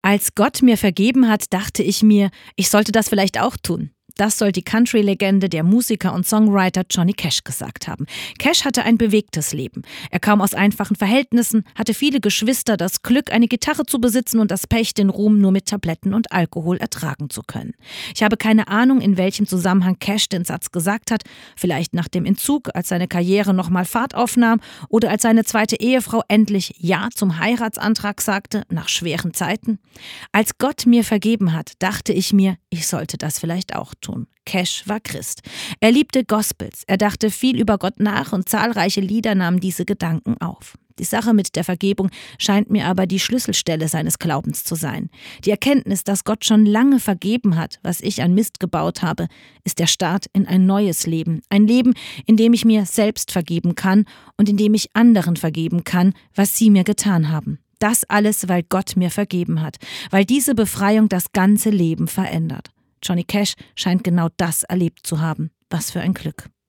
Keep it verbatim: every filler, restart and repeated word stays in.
Als Gott mir vergeben hat, dachte ich mir, ich sollte das vielleicht auch tun. Das soll die Country-Legende, der Musiker und Songwriter Johnny Cash gesagt haben. Cash hatte ein bewegtes Leben. Er kam aus einfachen Verhältnissen, hatte viele Geschwister, das Glück, eine Gitarre zu besitzen und das Pech, den Ruhm nur mit Tabletten und Alkohol ertragen zu können. Ich habe keine Ahnung, in welchem Zusammenhang Cash den Satz gesagt hat. Vielleicht nach dem Entzug, als seine Karriere nochmal Fahrt aufnahm oder als seine zweite Ehefrau endlich Ja zum Heiratsantrag sagte, nach schweren Zeiten. Als Gott mir vergeben hat, dachte ich mir, ich sollte das vielleicht auch tun. Cash war Christ. Er liebte Gospels, er dachte viel über Gott nach und zahlreiche Lieder nahmen diese Gedanken auf. Die Sache mit der Vergebung scheint mir aber die Schlüsselstelle seines Glaubens zu sein. Die Erkenntnis, dass Gott schon lange vergeben hat, was ich an Mist gebaut habe, ist der Start in ein neues Leben. Ein Leben, in dem ich mir selbst vergeben kann und in dem ich anderen vergeben kann, was sie mir getan haben. Das alles, weil Gott mir vergeben hat, weil diese Befreiung das ganze Leben verändert. Johnny Cash scheint genau das erlebt zu haben. Was für ein Glück.